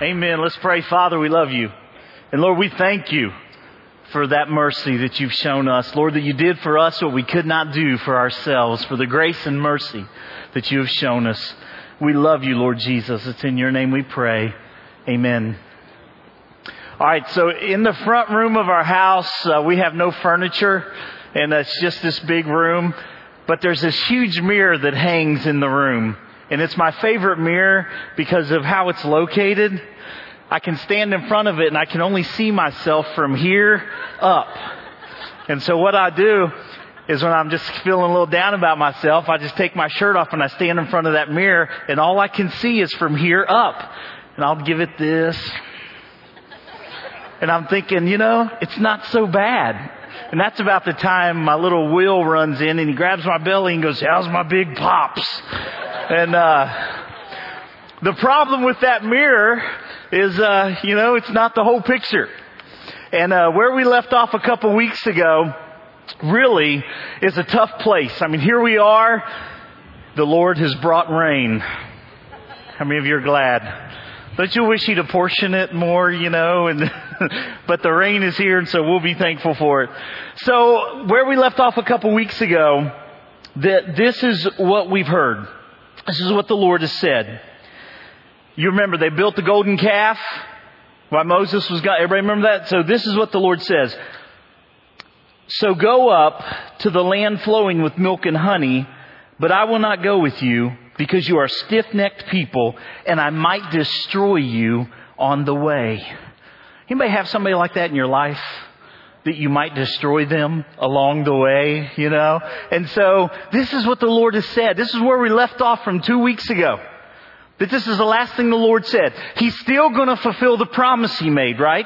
Amen. Let's pray. Father, we love you. And Lord, we thank you for that mercy that you've shown us. Lord, that you did for us what we could not do for ourselves, for the grace and mercy that you have shown us. We love you, Lord Jesus. It's in your name we pray. Amen. All right, so in the front room of our house, we have no furniture, and it's just this big room. But there's this huge mirror that hangs in the room. And it's my favorite mirror because of how it's located. I can stand in front of it and I can only see myself from here up. And so what I do is when I'm just feeling a little down about myself, I just take my shirt off and I stand in front of that mirror and all I can see is from here up. And I'll give it this. And I'm thinking, it's not so bad. And that's about the time my little Will runs in and he grabs my belly and goes, "How's my big pops?" And the problem with that mirror is, it's not the whole picture. And where we left off a couple weeks ago really is a tough place. I mean, here we are. The Lord has brought rain. How many of you are glad? Don't you wish He'd apportion it more, but the rain is here, and so we'll be thankful for it. So where we left off a couple weeks ago, that this is what we've heard. This is what the Lord has said. You remember they built the golden calf while Moses was gone. Everybody remember that? So this is what the Lord says. "So go up to the land flowing with milk and honey, but I will not go with you because you are stiff-necked people and I might destroy you on the way." Anybody have somebody like that in your life? That you might destroy them along the way, And so this is what the Lord has said. This is where we left off from 2 weeks ago. That this is the last thing the Lord said. He's still going to fulfill the promise He made, right?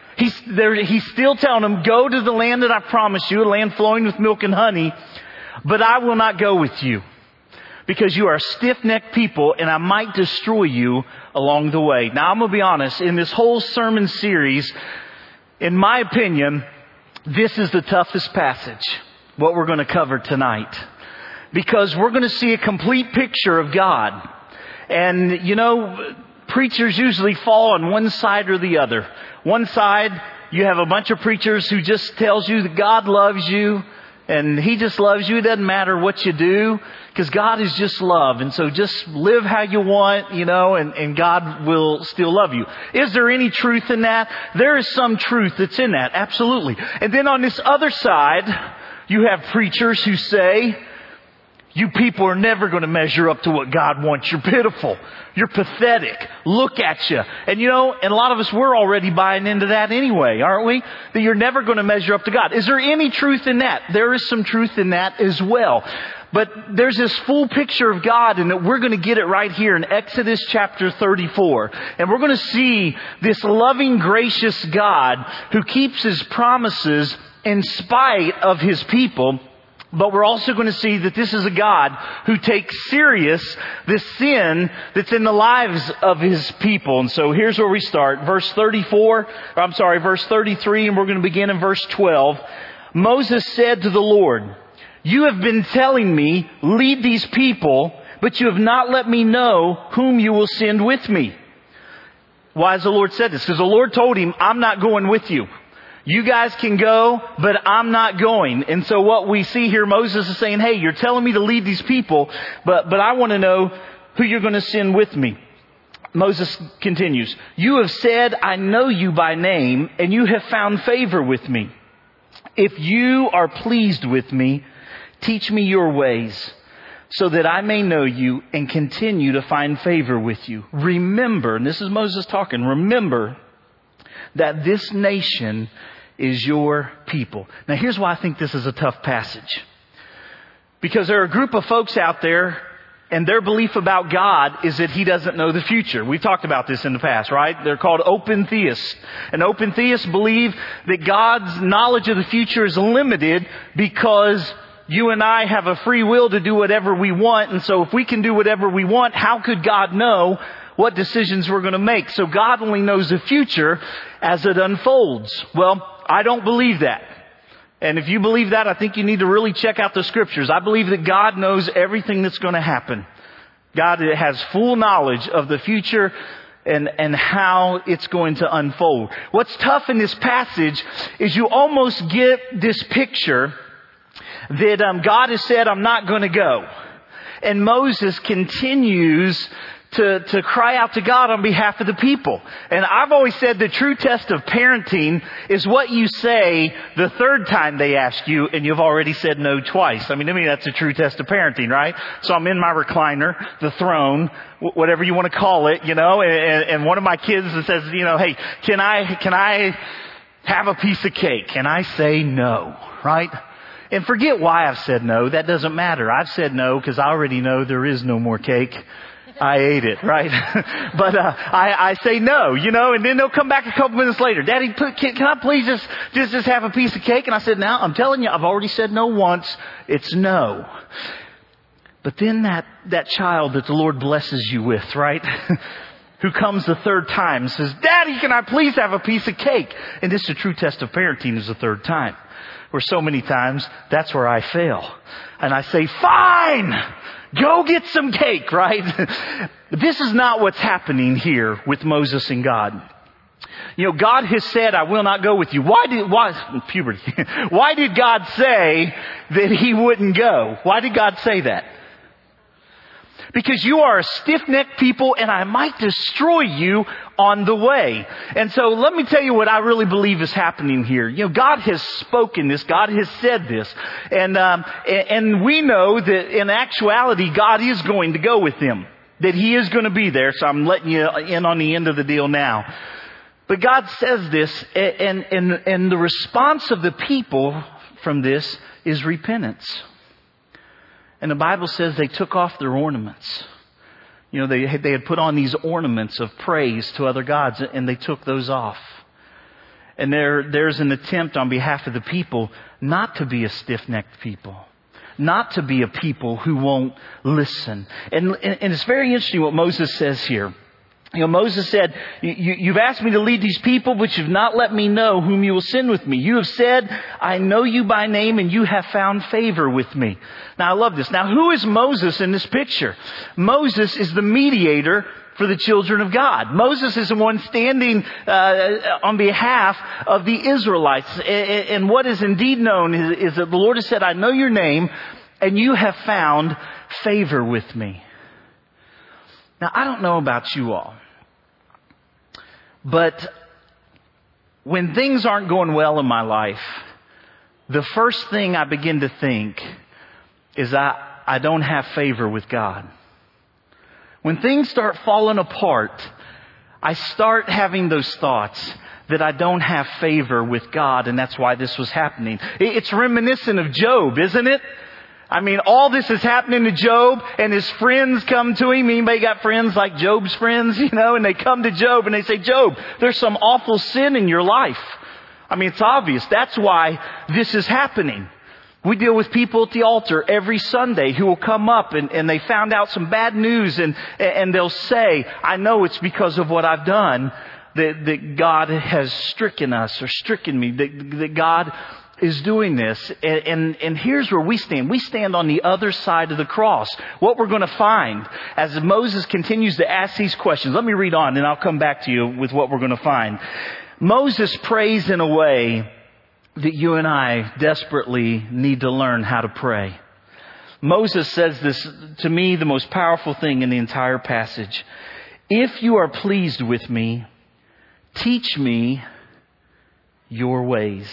He's still telling them, go to the land that I promised you, a land flowing with milk and honey, but I will not go with you because you are stiff-necked people and I might destroy you along the way. Now, I'm going to be honest, in this whole sermon series, in my opinion, this is the toughest passage, what we're going to cover tonight. Because we're going to see a complete picture of God. And, preachers usually fall on one side or the other. One side, you have a bunch of preachers who just tells you that God loves you. And He just loves you. It doesn't matter what you do. Because God is just love. And so just live how you want, and God will still love you. Is there any truth in that? There is some truth that's in that. Absolutely. And then on this other side, you have preachers who say, you people are never going to measure up to what God wants. You're pitiful. You're pathetic. Look at you. And and a lot of us, we're already buying into that anyway, aren't we? That you're never going to measure up to God. Is there any truth in that? There is some truth in that as well. But there's this full picture of God, and that we're going to get it right here in Exodus chapter 34. And we're going to see this loving, gracious God who keeps His promises in spite of His people. But we're also going to see that this is a God who takes serious the sin that's in the lives of His people. And so here's where we start. Verse 33, and we're going to begin in verse 12. Moses said to the Lord, "You have been telling me, lead these people, but you have not let me know whom you will send with me." Why has the Lord said this? Because the Lord told him, "I'm not going with you. You guys can go, but I'm not going." And so what we see here, Moses is saying, hey, you're telling me to lead these people, but I want to know who you're going to send with me. Moses continues, "You have said, I know you by name, and you have found favor with me. If you are pleased with me, teach me your ways, so that I may know you and continue to find favor with you. Remember," and this is Moses talking, "remember that this nation is your people." Now here's why I think this is a tough passage. Because there are a group of folks out there and their belief about God is that He doesn't know the future. We've talked about this in the past, right? They're called open theists. And open theists believe that God's knowledge of the future is limited because you and I have a free will to do whatever we want. And so if we can do whatever we want, how could God know what decisions we're going to make? So God only knows the future as it unfolds. Well, I don't believe that. And if you believe that, I think you need to really check out the scriptures. I believe that God knows everything that's going to happen. God has full knowledge of the future and how it's going to unfold. What's tough in this passage is you almost get this picture that God has said, I'm not going to go. And Moses continues to cry out to God on behalf of the people. And I've always said the true test of parenting is what you say the third time they ask you and you've already said no twice. I mean, that's a true test of parenting, right? So I'm in my recliner, the throne, whatever you want to call it, and one of my kids says, hey, can I have a piece of cake? And I say no, right? And forget why I've said no. That doesn't matter. I've said no because I already know there is no more cake. I ate it, right? But I say no, and then they'll come back a couple minutes later. Daddy, can I please just have a piece of cake? And I said, now, I'm telling you, I've already said no once. It's no. But then that child that the Lord blesses you with, right? Who comes the third time and says, Daddy, can I please have a piece of cake? And this is a true test of parenting is the third time. Where so many times, that's where I fail. And I say, fine! Go get some cake, right? This is not what's happening here with Moses and God. God has said, I will not go with you. Why did God say that He wouldn't go? Why did God say that? Because you are a stiff-necked people and I might destroy you on the way. And so let me tell you what I really believe is happening here. God has spoken this. God has said this. And we know that in actuality, God is going to go with them. That He is going to be there. So I'm letting you in on the end of the deal now. But God says this, and the response of the people from this is repentance. And the Bible says they took off their ornaments. They had put on these ornaments of praise to other gods, and they took those off. And there's an attempt on behalf of the people not to be a stiff-necked people. Not to be a people who won't listen. And it's very interesting what Moses says here. Moses said, you've asked me to lead these people, but you've not let me know whom you will send with me. You have said, I know you by name and you have found favor with me. Now I love this. Now who is Moses in this picture? Moses is the mediator for the children of God. Moses is the one standing on behalf of the Israelites. And what is indeed known is that the Lord has said, I know your name and you have found favor with me. Now, I don't know about you all, but when things aren't going well in my life, the first thing I begin to think is I don't have favor with God. When things start falling apart, I start having those thoughts that I don't have favor with God, and that's why this was happening. It's reminiscent of Job, isn't it? I mean, all this is happening to Job and his friends come to him. Anybody got friends like Job's friends, and they come to Job and they say, Job, there's some awful sin in your life. I mean, it's obvious. That's why this is happening. We deal with people at the altar every Sunday who will come up and they found out some bad news and they'll say, I know it's because of what I've done that God has stricken us or stricken me, that God is doing this. And here's where we stand. We stand on the other side of the cross. What we're going to find as Moses continues to ask these questions. Let me read on and I'll come back to you with what we're going to find. Moses prays in a way that you and I desperately need to learn how to pray. Moses says this, to me, the most powerful thing in the entire passage. If you are pleased with me, teach me your ways,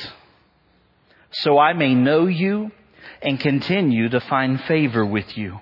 so I may know you and continue to find favor with you.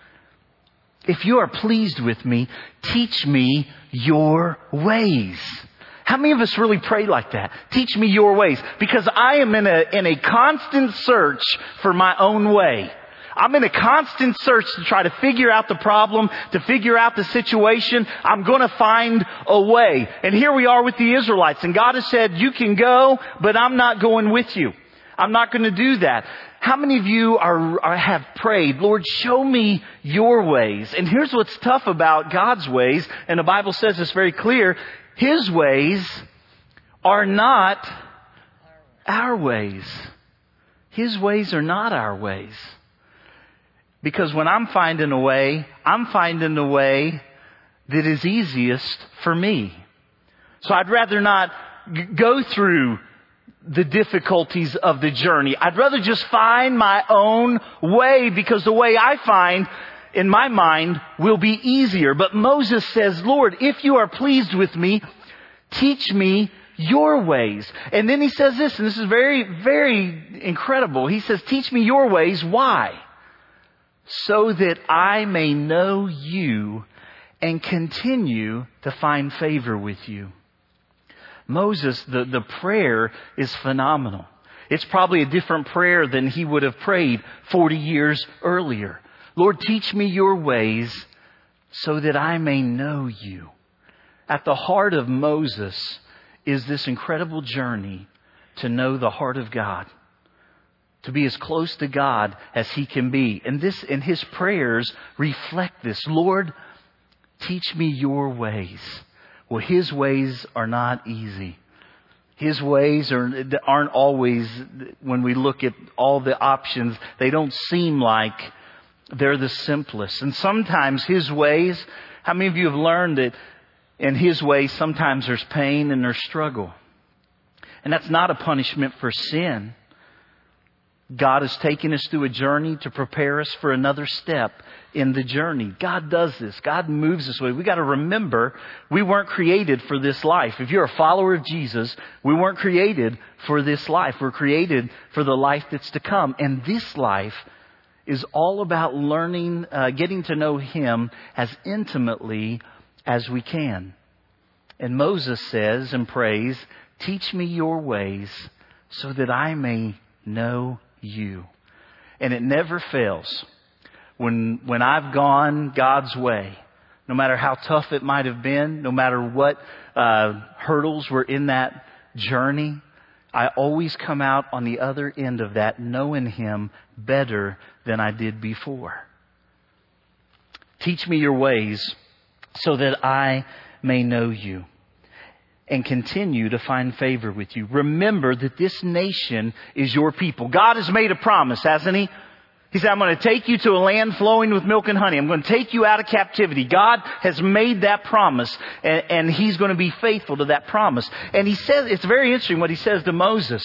If you are pleased with me, teach me your ways. How many of us really pray like that? Teach me your ways. Because I am in a constant search for my own way. I'm in a constant search to try to figure out the problem, to figure out the situation. I'm going to find a way. And here we are with the Israelites. And God has said, you can go, but I'm not going with you. I'm not going to do that. How many of you have prayed, Lord, show me your ways? And here's what's tough about God's ways. And the Bible says it's very clear. His ways are not our ways. His ways are not our ways. Because when I'm finding a way that is easiest for me. So I'd rather not go through the difficulties of the journey. I'd rather just find my own way, because the way I find in my mind will be easier. But Moses says, Lord, if you are pleased with me, teach me your ways. And then he says this, and this is very, very incredible. He says, teach me your ways. Why? So that I may know you and continue to find favor with you. Moses, the prayer is phenomenal. It's probably a different prayer than he would have prayed 40 years earlier. Lord, teach me your ways so that I may know you. At the heart of Moses is this incredible journey to know the heart of God, to be as close to God as he can be. And his prayers reflect this. Lord, teach me your ways. Well, his ways are not easy. His ways aren't always, when we look at all the options, they don't seem like they're the simplest. And sometimes his ways, how many of you have learned that in his ways sometimes there's pain and there's struggle? And that's not a punishment for sin. God has taken us through a journey to prepare us for another step in the journey. God does this. God moves this way. We got to remember, we weren't created for this life. If you're a follower of Jesus, we weren't created for this life. We're created for the life that's to come. And this life is all about learning, getting to know him as intimately as we can. And Moses says and prays, teach me your ways so that I may know you. And it never fails. When I've gone God's way, no matter how tough it might have been, no matter what hurdles were in that journey, I always come out on the other end of that knowing him better than I did before. Teach me your ways so that I may know you and continue to find favor with you. Remember that this nation is your people. God has made a promise, hasn't he? He said, I'm going to take you to a land flowing with milk and honey. I'm going to take you out of captivity. God has made that promise, and he's going to be faithful to that promise. And he says, it's very interesting what he says to Moses.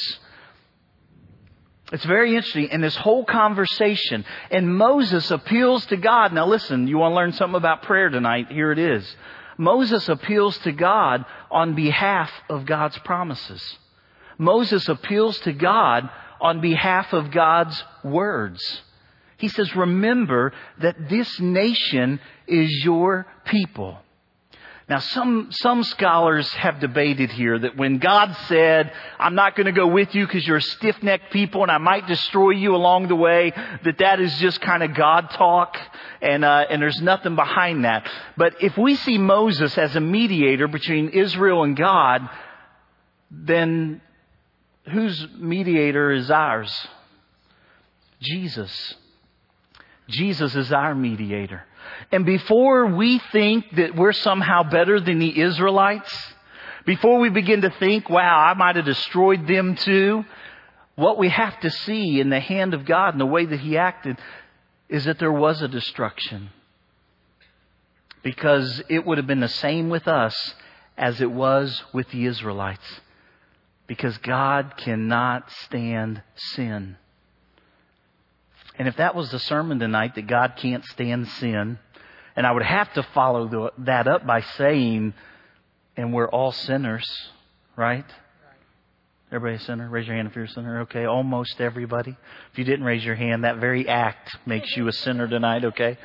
It's very interesting in this whole conversation. And Moses appeals to God. Now listen, you want to learn something about prayer tonight? Here it is. Moses appeals to God on behalf of God's promises. Moses appeals to God on behalf of God's words. He says, remember that this nation is your people. Now, some scholars have debated here that when God said, I'm not going to go with you because you're a stiff-necked people and I might destroy you along the way, that is just kind of God talk and there's nothing behind that. But if we see Moses as a mediator between Israel and God, then whose mediator is ours? Jesus. Jesus is our mediator. And before we think that we're somehow better than the Israelites, before we begin to think, wow, I might have destroyed them too, what we have to see in the hand of God and the way that he acted is that there was a destruction. Because it would have been the same with us as it was with the Israelites. Because God cannot stand sin. And if that was the sermon tonight, that God can't stand sin, and I would have to follow that up by saying, and we're all sinners, right? Everybody a sinner? Raise your hand if you're a sinner. Okay, almost everybody. If you didn't raise your hand, that very act makes you a sinner tonight, okay?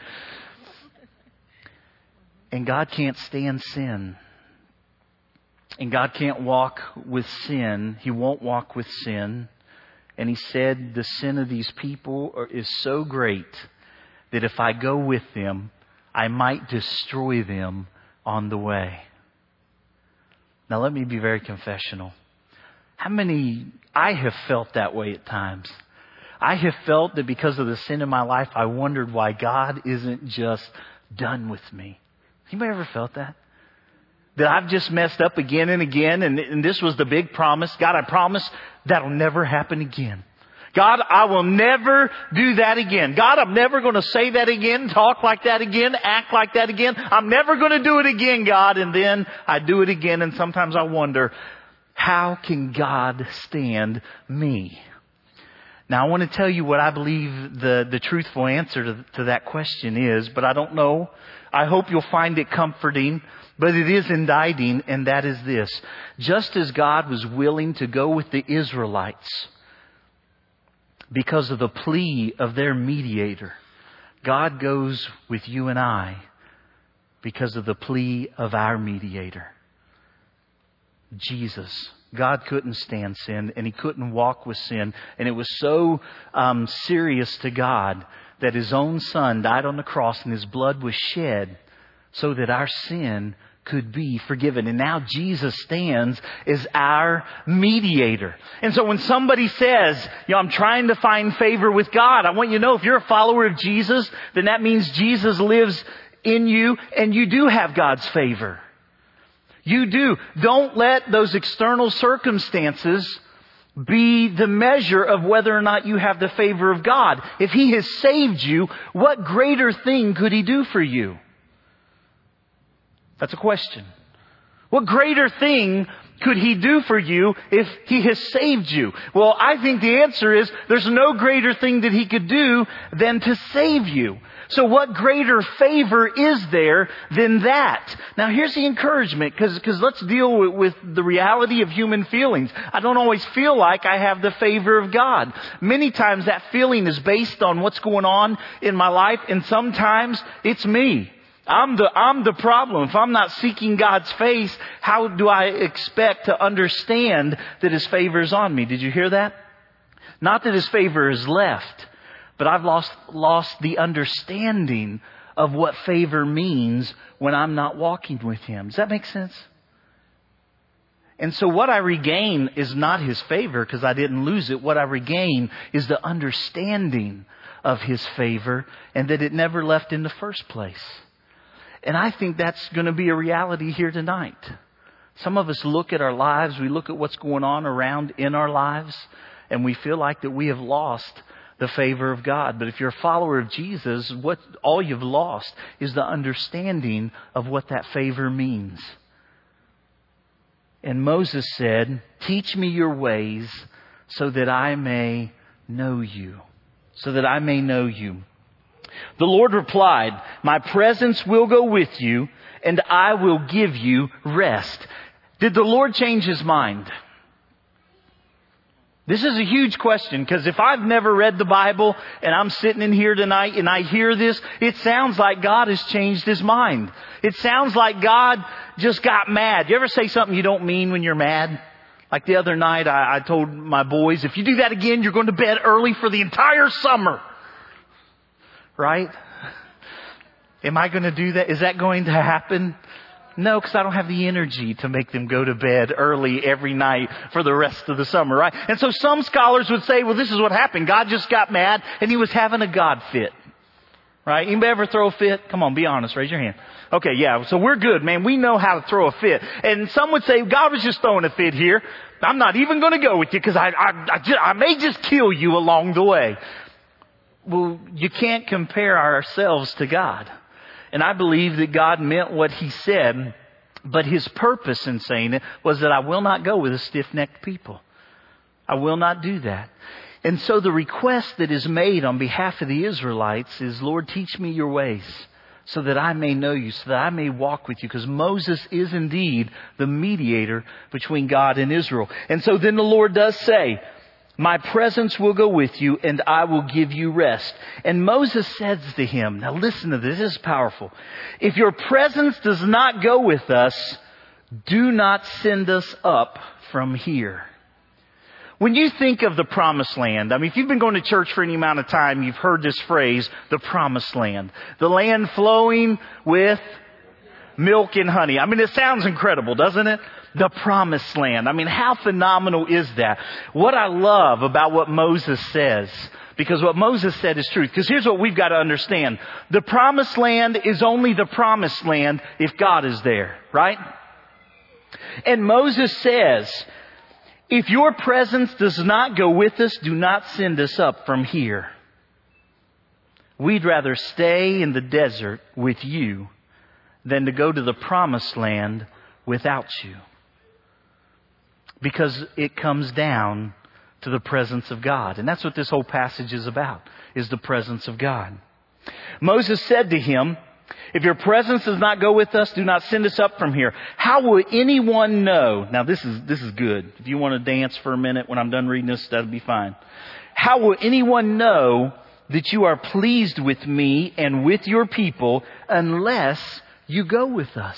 And God can't stand sin. And God can't walk with sin. He won't walk with sin. And he said, the sin of these people is so great that if I go with them, I might destroy them on the way. Now let me be very confessional. I have felt that way at times. I have felt that because of the sin in my life, I wondered why God isn't just done with me. Anybody ever felt that? That I've just messed up again and again, and this was the big promise. God, I promise that'll never happen again. God, I will never do that again. God, I'm never going to say that again, talk like that again, act like that again. I'm never going to do it again, God. And then I do it again, and sometimes I wonder, how can God stand me? Now, I want to tell you what I believe the truthful answer to that question is, but I don't know. I hope you'll find it comforting, but it is indicting, and that is this. Just as God was willing to go with the Israelites because of the plea of their mediator, God goes with you and I because of the plea of our mediator, Jesus. God couldn't stand sin, and He couldn't walk with sin. And it was so serious to God that His own Son died on the cross and His blood was shed so that our sin could be forgiven. And now Jesus stands as our mediator. And so when somebody says, I'm trying to find favor with God, I want you to know if you're a follower of Jesus, then that means Jesus lives in you and you do have God's favor. You do. Don't let those external circumstances be the measure of whether or not you have the favor of God. If He has saved you, what greater thing could He do for you? That's a question. What greater thing could He do for you if He has saved you? Well, I think the answer is there's no greater thing that He could do than to save you. So what greater favor is there than that? Now here's the encouragement, because let's deal with the reality of human feelings. I don't always feel like I have the favor of God. Many times that feeling is based on what's going on in my life, and sometimes it's me. I'm the problem. If I'm not seeking God's face, how do I expect to understand that His favor is on me? Did you hear that? Not that His favor is left, but I've lost the understanding of what favor means when I'm not walking with Him. Does that make sense? And so what I regain is not His favor because I didn't lose it. What I regain is the understanding of His favor and that it never left in the first place. And I think that's going to be a reality here tonight. Some of us look at our lives, we look at what's going on around in our lives, and we feel like that we have lost the favor of God. But if you're a follower of Jesus, all you've lost is the understanding of what that favor means. And Moses said, "Teach me your ways so that I may know you." So that I may know you. The Lord replied, "My presence will go with you, and I will give you rest." Did the Lord change His mind? This is a huge question, because if I've never read the Bible and I'm sitting in here tonight and I hear this, it sounds like God has changed His mind. It sounds like God just got mad. You ever say something you don't mean when you're mad? Like the other night, I told my boys, if you do that again, you're going to bed early for the entire summer. Right? Am I going to do that? Is that going to happen? No, because I don't have the energy to make them go to bed early every night for the rest of the summer, right? And so some scholars would say, well, this is what happened. God just got mad and He was having a God fit. Right? Anybody ever throw a fit? Come on, be honest. Raise your hand. Okay, yeah. So we're good, man. We know how to throw a fit. And some would say, God was just throwing a fit here. I'm not even going to go with you because I may just kill you along the way. Well, you can't compare ourselves to God. And I believe that God meant what He said, but His purpose in saying it was that I will not go with a stiff-necked people. I will not do that. And so the request that is made on behalf of the Israelites is, Lord, teach me your ways so that I may know you, so that I may walk with you. Because Moses is indeed the mediator between God and Israel. And so then the Lord does say, my presence will go with you and I will give you rest. And Moses says to him, now listen to this, this is powerful. If your presence does not go with us, do not send us up from here. When you think of the promised land, I mean, if you've been going to church for any amount of time, you've heard this phrase, the promised land. The land flowing with milk and honey. I mean, it sounds incredible, doesn't it? The promised land. I mean, how phenomenal is that? What I love about what Moses says, because what Moses said is truth. Because here's what we've got to understand. The promised land is only the promised land if God is there, right? And Moses says, If your presence does not go with us, do not send us up from here. We'd rather stay in the desert with you than to go to the promised land without you. Because it comes down to the presence of God. And that's what this whole passage is about, is the presence of God. Moses said to him, if your presence does not go with us, do not send us up from here. How will anyone know? Now this is good. If you want to dance for a minute when I'm done reading this, that'll be fine. How will anyone know that you are pleased with me and with your people unless you go with us?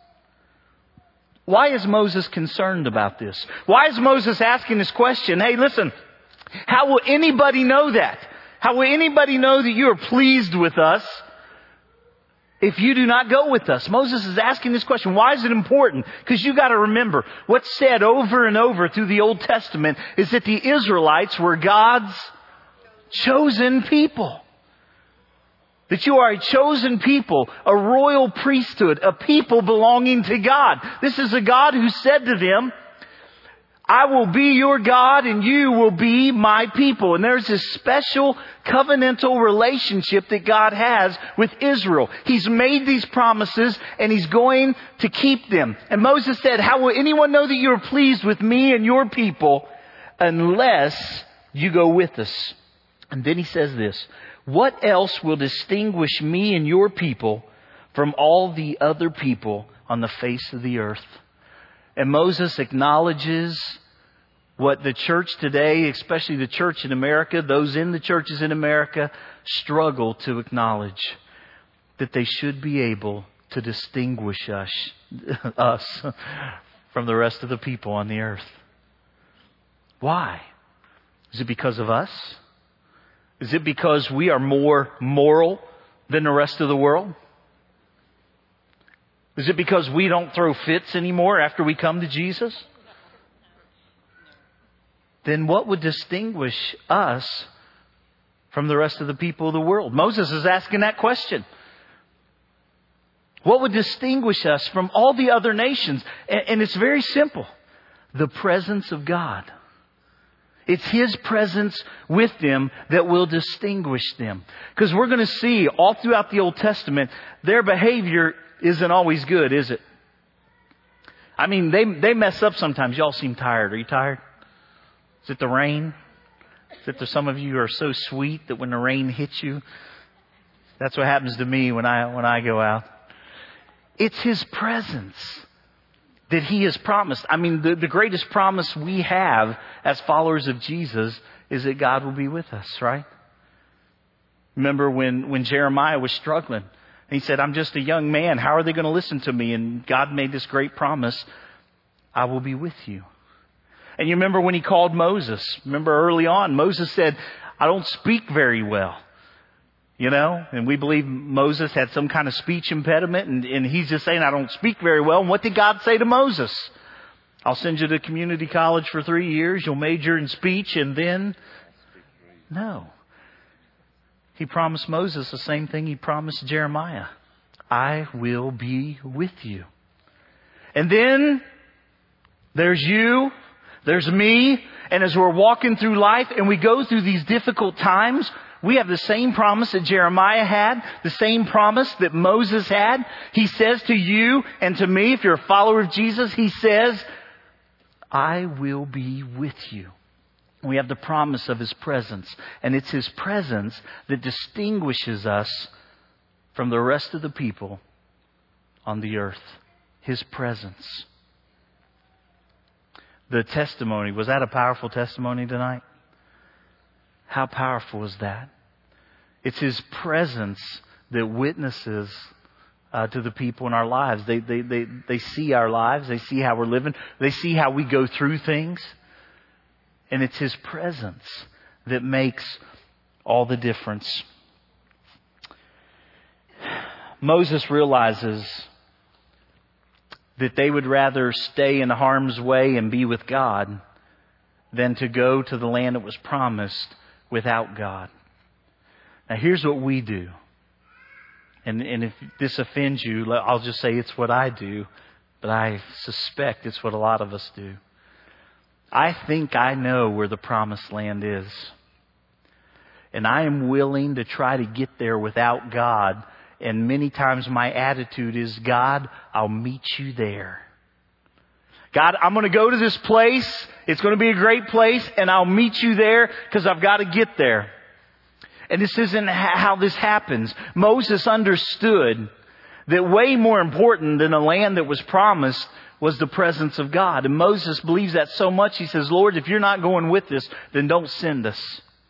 Why is Moses concerned about this? Why is Moses asking this question? Hey, listen, how will anybody know that? How will anybody know that you are pleased with us if you do not go with us? Moses is asking this question. Why is it important? Because you got to remember, what's said over and over through the Old Testament is that the Israelites were God's chosen people. That you are a chosen people, a royal priesthood, a people belonging to God. This is a God who said to them, I will be your God and you will be my people. And there's this special covenantal relationship that God has with Israel. He's made these promises and He's going to keep them. And Moses said, how will anyone know that you are pleased with me and your people unless you go with us? And then he says this, what else will distinguish me and your people from all the other people on the face of the earth? And Moses acknowledges what the church today, especially the church in America, those in the churches in America, struggle to acknowledge. That they should be able to distinguish us from the rest of the people on the earth. Why? Is it because of us? Is it because we are more moral than the rest of the world? Is it because we don't throw fits anymore after we come to Jesus? Then what would distinguish us from the rest of the people of the world? Moses is asking that question. What would distinguish us from all the other nations? And it's very simple. The presence of God. It's His presence with them that will distinguish them. Because we're going to see all throughout the Old Testament, their behavior isn't always good, is it? I mean, they mess up sometimes. Y'all seem tired. Are you tired? Is it the rain? Is it that some of you are so sweet that when the rain hits you, that's what happens to me when I go out. It's His presence that He has promised. I mean, the greatest promise we have as followers of Jesus is that God will be with us, right? Remember when Jeremiah was struggling. And he said, I'm just a young man. How are they going to listen to me? And God made this great promise. I will be with you. And you remember when He called Moses. Remember early on, Moses said, I don't speak very well. You know, and we believe Moses had some kind of speech impediment. And he's just saying, I don't speak very well. And what did God say to Moses? I'll send you to community college for 3 years. You'll major in speech and then... No. He promised Moses the same thing He promised Jeremiah. I will be with you. And then there's you, there's me, and as we're walking through life and we go through these difficult times, we have the same promise that Jeremiah had, the same promise that Moses had. He says to you and to me, if you're a follower of Jesus, He says, I will be with you. We have the promise of His presence. And it's His presence that distinguishes us from the rest of the people on the earth. His presence. The testimony, was that a powerful testimony tonight? How powerful is that? It's His presence that witnesses to the people in our lives. They see our lives. They see how we're living. They see how we go through things. And it's His presence that makes all the difference. Moses realizes that they would rather stay in harm's way and be with God than to go to the land that was promised without God. Now here's what we do. And if this offends you, I'll just say it's what I do. But I suspect it's what a lot of us do. I think I know where the promised land is. And I am willing to try to get there without God. And many times my attitude is, God, I'll meet you there. God, I'm going to go to this place. It's going to be a great place, and I'll meet you there because I've got to get there. And this isn't how this happens. Moses understood that way more important than a land that was promised was the presence of God. And Moses believes that so much, he says, Lord, if you're not going with us, then don't send us.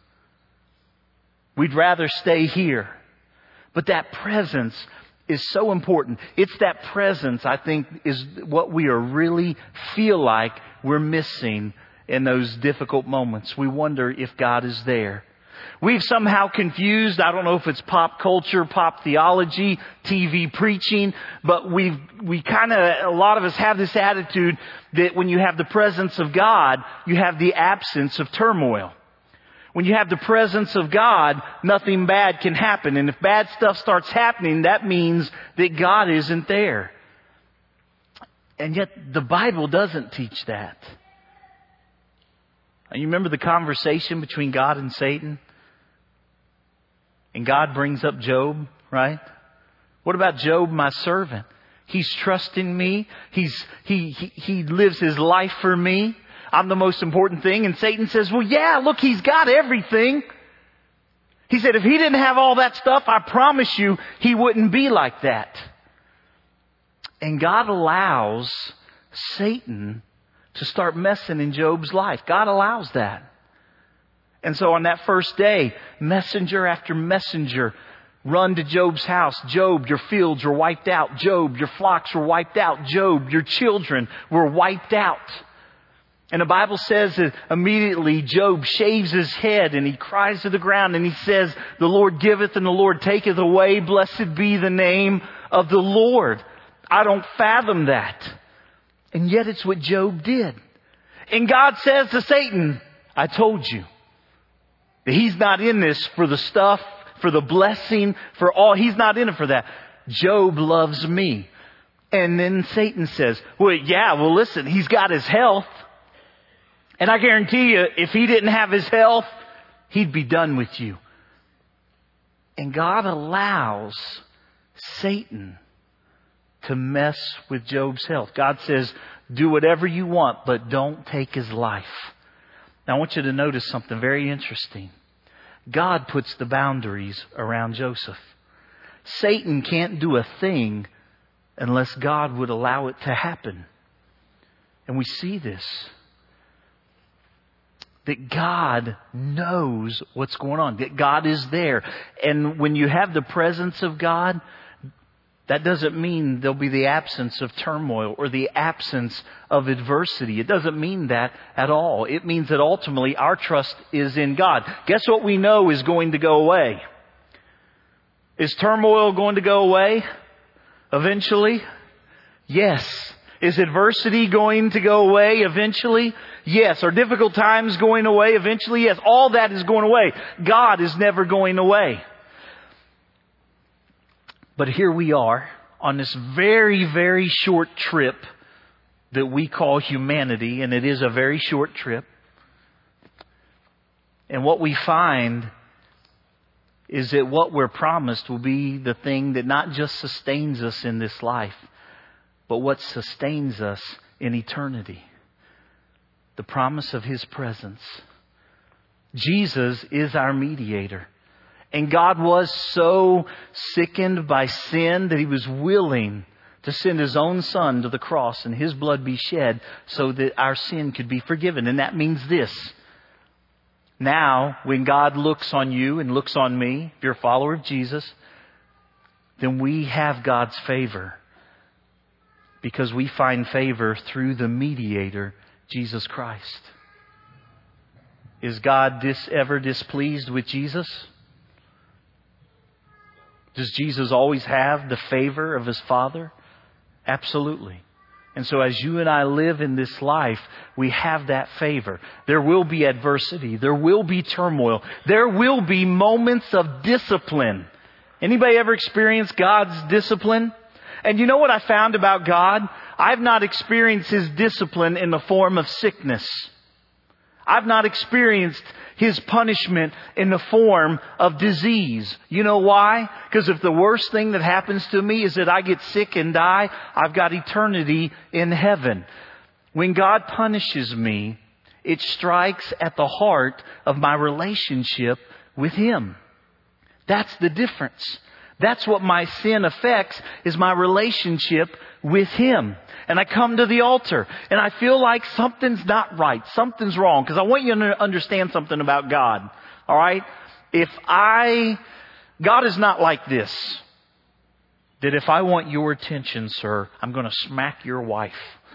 We'd rather stay here. But that presence is so important. It's that presence, I think, is what we are really feel like we're missing in those difficult moments. We wonder if God is there. We've somehow confused, I don't know if it's pop culture, pop theology, TV preaching, but a lot of us have this attitude that when you have the presence of God, you have the absence of turmoil. When you have the presence of God, nothing bad can happen. And if bad stuff starts happening, that means that God isn't there. And yet the Bible doesn't teach that. And you remember the conversation between God and Satan? And God brings up Job, right? What about Job, my servant? He's trusting me. He lives his life for me. I'm the most important thing. And Satan says, well, yeah, look, he's got everything. He said, if he didn't have all that stuff, I promise you, he wouldn't be like that. And God allows Satan to start messing in Job's life. God allows that. And so on that first day, messenger after messenger run to Job's house. Job, your fields were wiped out. Job, your flocks were wiped out. Job, your children were wiped out. And the Bible says that immediately Job shaves his head and he cries to the ground and he says, the Lord giveth and the Lord taketh away. Blessed be the name of the Lord. I don't fathom that. And yet it's what Job did. And God says to Satan, I told you that he's not in this for the stuff, for the blessing, for all. He's not in it for that. Job loves me. And then Satan says, well, listen, he's got his health. And I guarantee you, if he didn't have his health, he'd be done with you. And God allows Satan to mess with Job's health. God says, do whatever you want, but don't take his life. Now I want you to notice something very interesting. God puts the boundaries around Joseph. Satan can't do a thing unless God would allow it to happen. And we see this. That God knows what's going on. That God is there. And when you have the presence of God, that doesn't mean there'll be the absence of turmoil or the absence of adversity. It doesn't mean that at all. It means that ultimately our trust is in God. Guess what we know is going to go away? Is turmoil going to go away eventually? Yes. Is adversity going to go away eventually? Yes. Are difficult times going away eventually? Yes. All that is going away. God is never going away. But here we are on this very, very short trip that we call humanity, and it is a very short trip. And what we find is that what we're promised will be the thing that not just sustains us in this life, but what sustains us in eternity. The promise of His presence. Jesus is our mediator. And God was so sickened by sin that He was willing to send His own Son to the cross and His blood be shed so that our sin could be forgiven. And that means this. Now, when God looks on you and looks on me, if you're a follower of Jesus, then we have God's favor. Because we find favor through the mediator, Jesus Christ. Is God ever displeased with Jesus? Does Jesus always have the favor of His Father? Absolutely. And so as you and I live in this life, we have that favor. There will be adversity. There will be turmoil. There will be moments of discipline. Anybody ever experienced God's discipline? And you know what I found about God? I've not experienced His discipline in the form of sickness. I've not experienced His punishment in the form of disease. You know why? Because if the worst thing that happens to me is that I get sick and die, I've got eternity in heaven. When God punishes me, it strikes at the heart of my relationship with Him. That's the difference. That's what my sin affects, is my relationship with Him. And I come to the altar and I feel like something's not right. Something's wrong. Because I want you to understand something about God. All right? God is not like this. That if I want your attention, sir, I'm going to smack your wife.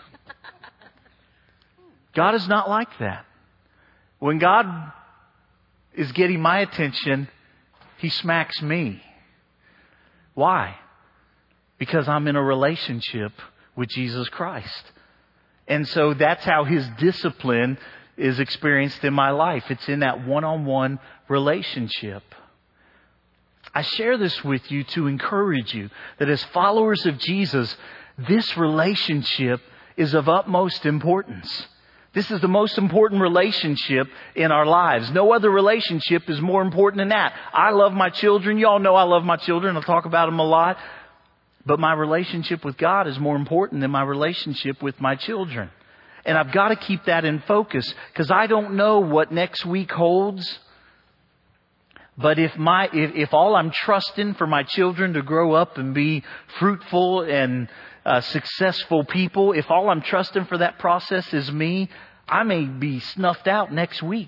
God is not like that. When God is getting my attention, He smacks me. Why? Because I'm in a relationship with Jesus Christ. And so that's how His discipline is experienced in my life. It's in that one-on-one relationship. I share this with you to encourage you that as followers of Jesus, this relationship is of utmost importance. This is the most important relationship in our lives. No other relationship is more important than that. I love my children. You all know I love my children. I'll talk about them a lot. But my relationship with God is more important than my relationship with my children. And I've got to keep that in focus because I don't know what next week holds. But if all I'm trusting for my children to grow up and be fruitful and successful people, if all I'm trusting for that process is me, I may be snuffed out next week.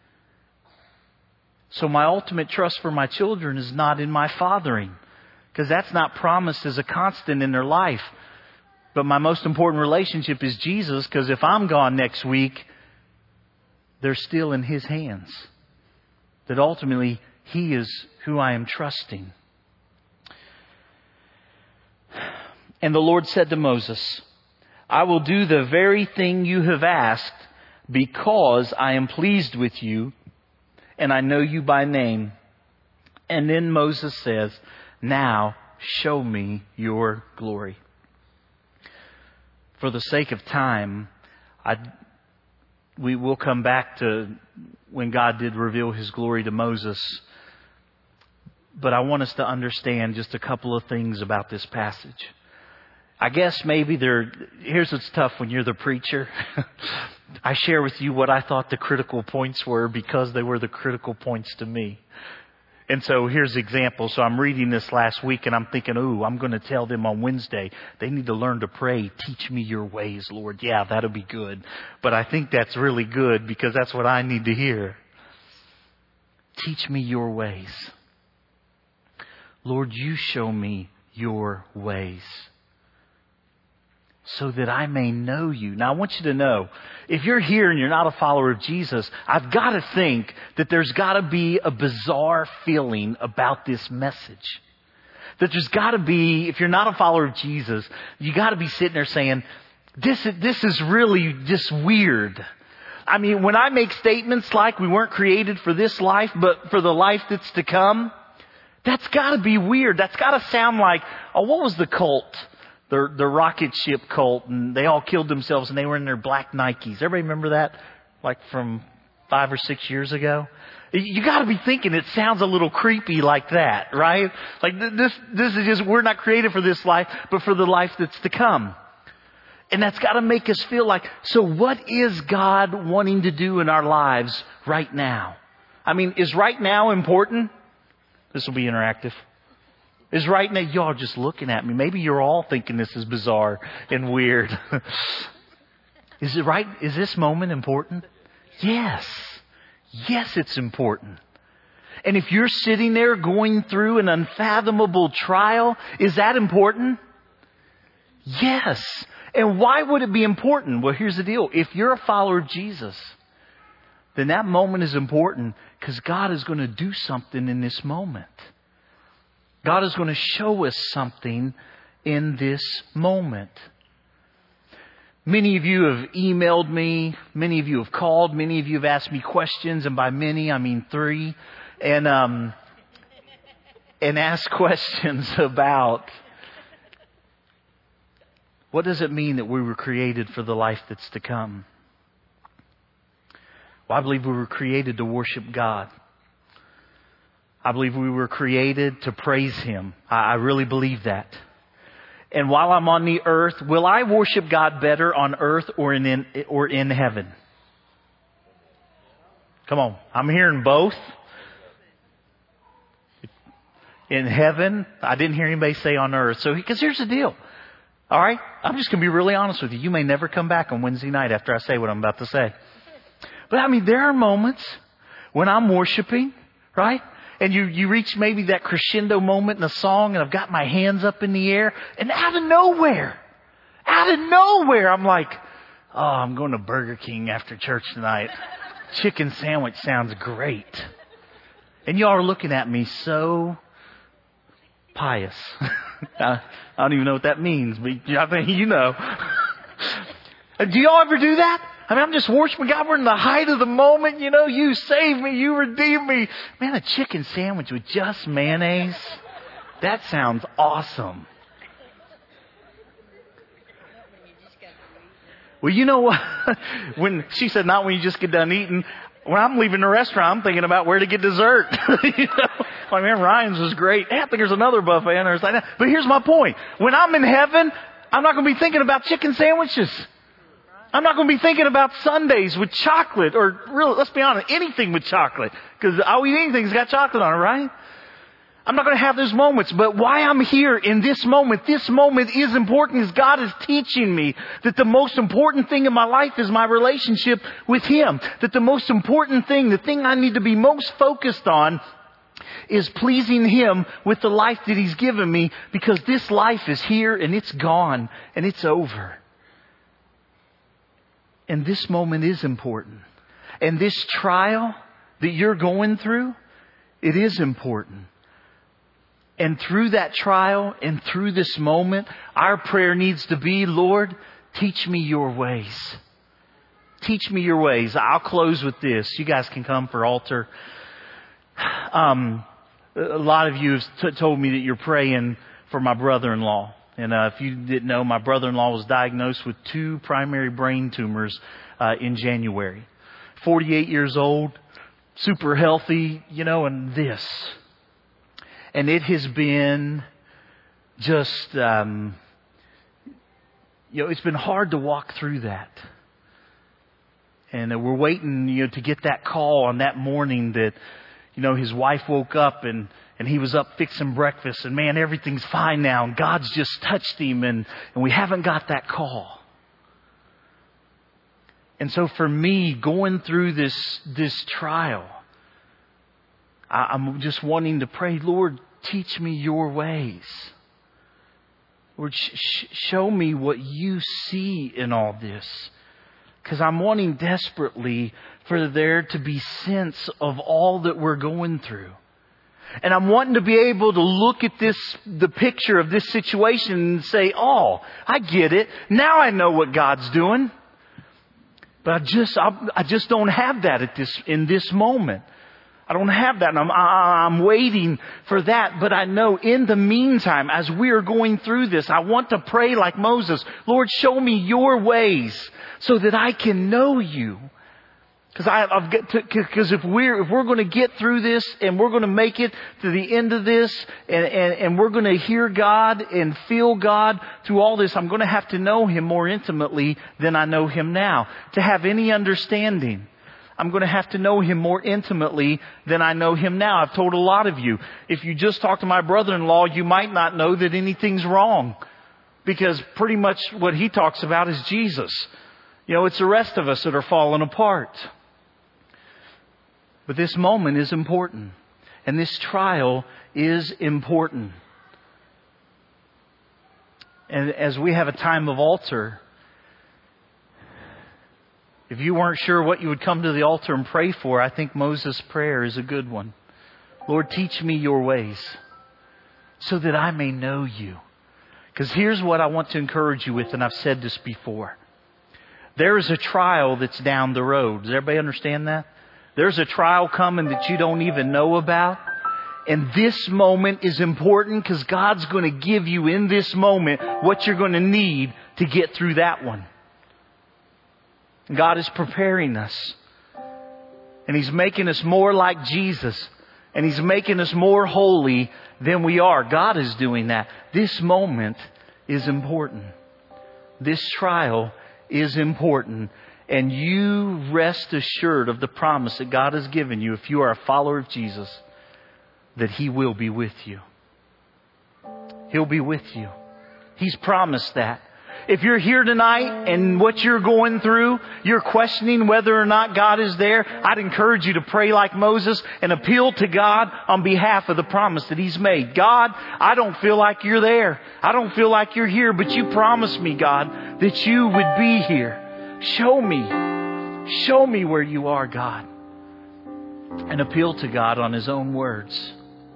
So my ultimate trust for my children is not in my fathering, because that's not promised as a constant in their life. But my most important relationship is Jesus, because if I'm gone next week, they're still in His hands. That ultimately He is who I am trusting. And the Lord said to Moses, I will do the very thing you have asked, because I am pleased with you and I know you by name. And then Moses says, now show me your glory. For the sake of time, we will come back to when God did reveal His glory to Moses. But I want us to understand just a couple of things about this passage. I guess maybe here's what's tough when you're the preacher. I share with you what I thought the critical points were because they were the critical points to me. And so here's examples. So I'm reading this last week and I'm thinking, I'm going to tell them on Wednesday, they need to learn to pray. Teach me your ways, Lord. Yeah, that'll be good. But I think that's really good because that's what I need to hear. Teach me your ways. Lord, you show me your ways, so that I may know you. Now I want you to know, if you're here and you're not a follower of Jesus, I've got to think that there's got to be a bizarre feeling about this message. That there's got to be, if you're not a follower of Jesus, you got to be sitting there saying, this is really just weird. I mean, when I make statements like we weren't created for this life, but for the life that's to come, that's got to be weird. That's got to sound like, what was the cult? The rocket ship cult, and they all killed themselves and they were in their black Nikes. Everybody remember that? Like from 5 or 6 years ago? You gotta be thinking it sounds a little creepy like that, right? Like this is just, we're not created for this life, but for the life that's to come. And that's gotta make us feel like, so what is God wanting to do in our lives right now? I mean, is right now important? This will be interactive. Is right now, y'all just looking at me. Maybe you're all thinking this is bizarre and weird. Is it right? Is this moment important? Yes. Yes, it's important. And if you're sitting there going through an unfathomable trial, is that important? Yes. And why would it be important? Well, here's the deal. If you're a follower of Jesus, then that moment is important because God is going to do something in this moment. God is going to show us something in this moment. Many of you have emailed me. Many of you have called. Many of you have asked me questions. And by many, I mean 3. And asked questions about what does it mean that we were created for the life that's to come? Well, I believe we were created to worship God. I believe we were created to praise Him. I really believe that. And while I'm on the earth, will I worship God better on earth or in heaven? Come on, I'm hearing both. In heaven, I didn't hear anybody say on earth. So, because here's the deal. All right, I'm just going to be really honest with you. You may never come back on Wednesday night after I say what I'm about to say. But I mean, there are moments when I'm worshiping, right? And you reach maybe that crescendo moment in a song, and I've got my hands up in the air, and out of nowhere, I'm like, oh, I'm going to Burger King after church tonight. Chicken sandwich sounds great. And y'all are looking at me so pious. I don't even know what that means, but I think you know. Do y'all ever do that? I mean, I'm just worshiping God. We're in the height of the moment. You know, you saved me. You redeemed me. Man, a chicken sandwich with just mayonnaise. That sounds awesome. Well, you know what? When she said, not when you just get done eating. When I'm leaving the restaurant, I'm thinking about where to get dessert. You know? I mean, Ryan's was great. I think there's another buffet and there's like that. But here's my point. When I'm in heaven, I'm not going to be thinking about chicken sandwiches. I'm not going to be thinking about sundaes with chocolate or really, let's be honest, anything with chocolate. Because I'll eat anything that's got chocolate on it, right? I'm not going to have those moments. But why I'm here in this moment is important because God is teaching me that the most important thing in my life is my relationship with Him. That the most important thing, the thing I need to be most focused on is pleasing Him with the life that He's given me, because this life is here and it's gone and it's over. And this moment is important. And this trial that you're going through, it is important. And through that trial and through this moment, our prayer needs to be, Lord, teach me your ways. Teach me your ways. I'll close with this. You guys can come for altar. A lot of you have told me that you're praying for my brother-in-law. And if you didn't know, my brother-in-law was diagnosed with 2 primary brain tumors in January. 48 years old, super healthy, you know, and this. And it has been just, it's been hard to walk through that. And we're waiting, to get that call on that morning that, his wife woke up and he was up fixing breakfast and man, everything's fine now. And God's just touched him and we haven't got that call. And so for me, going through this trial, I'm just wanting to pray, Lord, teach me your ways. Lord, show me what you see in all this. Because I'm wanting desperately for there to be sense of all that we're going through. And I'm wanting to be able to look at the picture of this situation and say, oh, I get it. Now I know what God's doing. But I just don't have that in this moment. I don't have that. And I'm waiting for that. But I know in the meantime, as we are going through this, I want to pray like Moses. Lord, show me your ways so that I can know you. Because if we're going to get through this and we're going to make it to the end of this and we're going to hear God and feel God through all this, I'm going to have to know Him more intimately than I know Him now. To have any understanding, I'm going to have to know Him more intimately than I know Him now. I've told a lot of you, if you just talk to my brother-in-law, you might not know that anything's wrong. Because pretty much what he talks about is Jesus. It's the rest of us that are falling apart. But this moment is important. And this trial is important. And as we have a time of altar, if you weren't sure what you would come to the altar and pray for, I think Moses' prayer is a good one. Lord, teach me your ways so that I may know you. Because here's what I want to encourage you with, and I've said this before. There is a trial that's down the road. Does everybody understand that? There's a trial coming that you don't even know about. And this moment is important because God's going to give you in this moment what you're going to need to get through that one. God is preparing us. And He's making us more like Jesus. And He's making us more holy than we are. God is doing that. This moment is important. This trial is important. And you rest assured of the promise that God has given you if you are a follower of Jesus, that He will be with you. He'll be with you. He's promised that. If you're here tonight and what you're going through, you're questioning whether or not God is there, I'd encourage you to pray like Moses and appeal to God on behalf of the promise that He's made. God, I don't feel like you're there. I don't feel like you're here, but you promised me, God, that you would be here. Show me. Show me where you are, God. And appeal to God on His own words.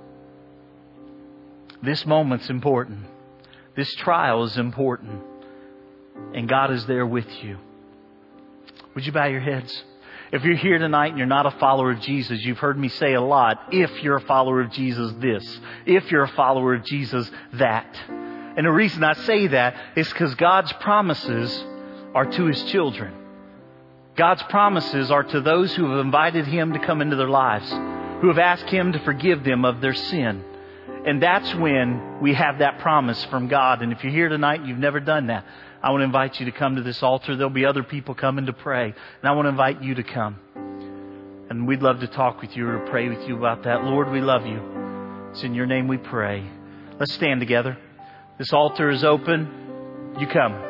This moment's important. This trial is important. And God is there with you. Would you bow your heads? If you're here tonight and you're not a follower of Jesus, you've heard me say a lot, if you're a follower of Jesus, this. If you're a follower of Jesus, that. And the reason I say that is because God's promises are to His children. God's promises are to those who have invited Him to come into their lives, who have asked Him to forgive them of their sin. And that's when we have that promise from God. And if you're here tonight and you've never done that, I want to invite you to come to this altar. There'll be other people coming to pray. And I want to invite you to come. And we'd love to talk with you or to pray with you about that. Lord, we love you. It's in your name we pray. Let's stand together. This altar is open. You come.